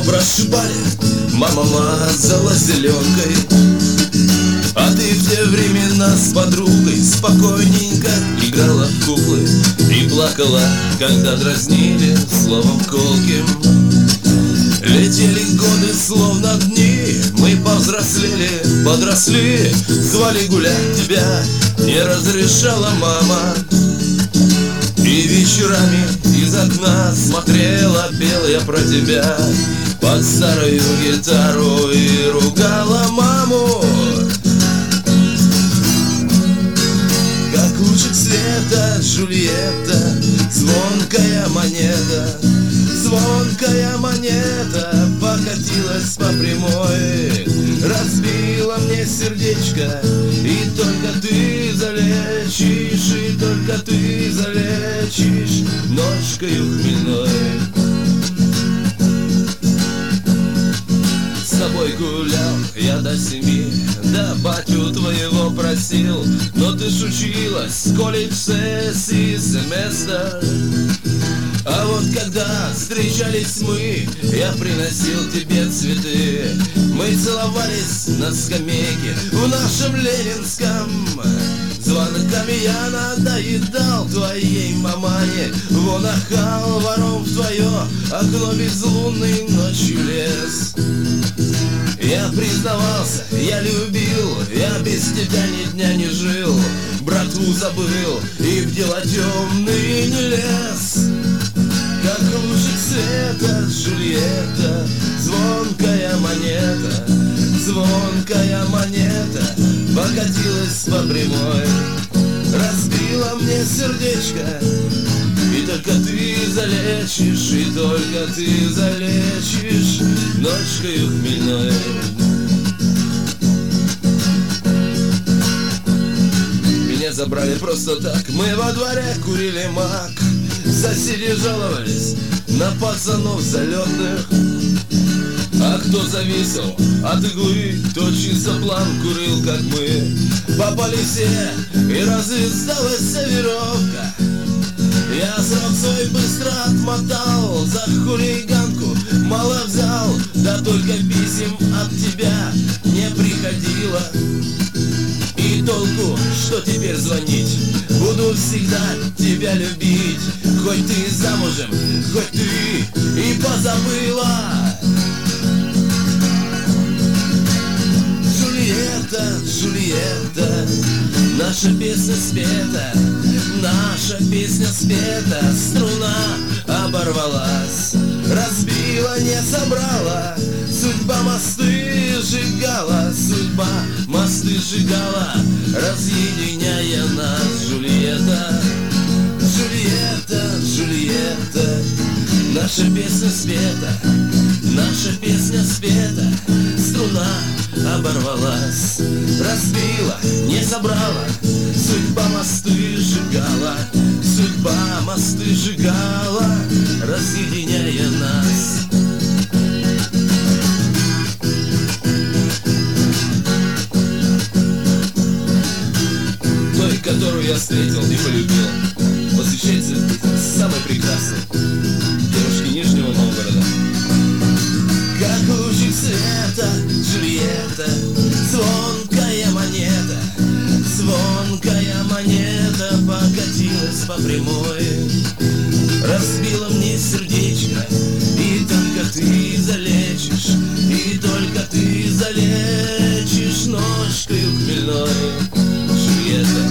прошибали, мама мазала зеленкой. А ты в те времена с подругой спокойненько играла в куклы и плакала, когда дразнили словом колким. Летели годы словно дни, мы повзрослели, подросли. Звали гулять тебя, не разрешала мама. И вечерами из окна смотрела, пел я про тебя под старую гитару и ругала маму. Как лучик света, Джульетта, звонкая монета, звонкая монета покатилась по прямой, разбила мне сердечко, и только ты залечишь, и только ты залечишь ножкою хмельной. С тобой гулял я до 7, да батю твоего просил, но ты ж училась, колледж, сессии, семестр. А вот когда встречались мы, я приносил тебе цветы. Мы целовались на скамейке в нашем ленинском. Звонками я надоедал твоей мамане, вон ахал вором в твое окно безлунной ночью лез. Я признавался, я любил, я без тебя ни дня не жил, братву забыл и в дела темные не лез. Как лучик света, Джульетта, звонкая монета, звонкая монета покатилась по прямой, разбила мне сердечко, и только ты залечишь, и только ты залечишь ночкою хмельной. Меня забрали просто так, мы во дворе курили мак. Соседи жаловались на пацанов залетных. А кто зависел от иглы, тот чисто план курил, как мы. Попали все, и развязалась вся веревка. Я срок свой быстро отмотал, за хулиганку мало взял, да только писем от тебя не приходило. И толку, что теперь звонить, буду всегда тебя любить. Хоть ты замужем, хоть ты и позабыла. Джульетта, Джульетта, наша песня спета, наша песня спета, струна оборвалась, разбила, не собрала, судьба мосты сжигала, судьба мосты сжигала, разъединяя нас, Джульетта. Джульетта, Джульетта, наша песня спета, наша песня спета, струна оборвалась, разбила, не собрала, судьба мосты сжигала, судьба мосты сжигала, разъединяя нас. Той, которую я встретил и полюбил, посвящается самой прекрасной девушке Нижнего Новгорода. Как лучик света, Джульетта, звонкая монета, звонкая монета покатилась по прямой, разбила мне сердечко, и только ты залечишь, и только ты залечишь ножкою хмельной. Джульетта,